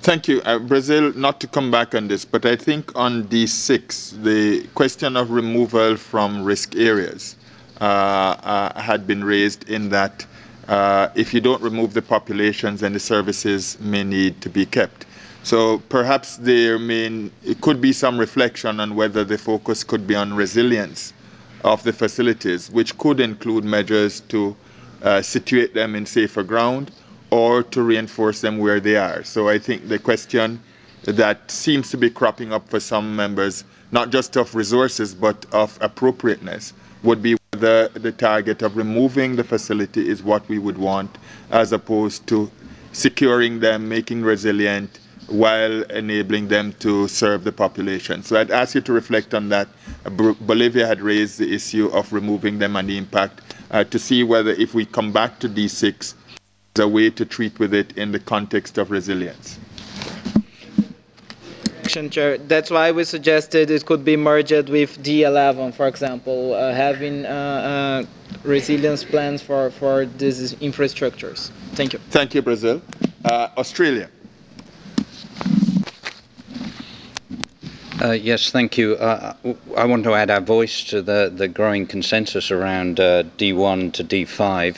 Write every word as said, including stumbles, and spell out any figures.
Thank you. Uh, Brazil, not to come back on this, but I think on D six, the question of removal from risk areas uh, uh, had been raised in that uh, if you don't remove the populations, then the services may need to be kept. So perhaps there may, it could be some reflection on whether the focus could be on resilience of the facilities, which could include measures to uh, situate them in safer ground or to reinforce them where they are. So I think the question that seems to be cropping up for some members, not just of resources but of appropriateness, would be whether the target of removing the facility is what we would want, as opposed to securing them, making resilient, while enabling them to serve the population. So I'd ask you to reflect on that. B- Bolivia had raised the issue of removing them and the impact uh, to see whether if we come back to D six, there's a way to treat with it in the context of resilience. Chair. That's why we suggested it could be merged with D eleven, for example, uh, having uh, uh, resilience plans for, for these infrastructures. Thank you. Thank you, Brazil. Uh, Australia. Uh, yes, thank you. Uh, I want to add our voice to the, the growing consensus around uh, D one to D five.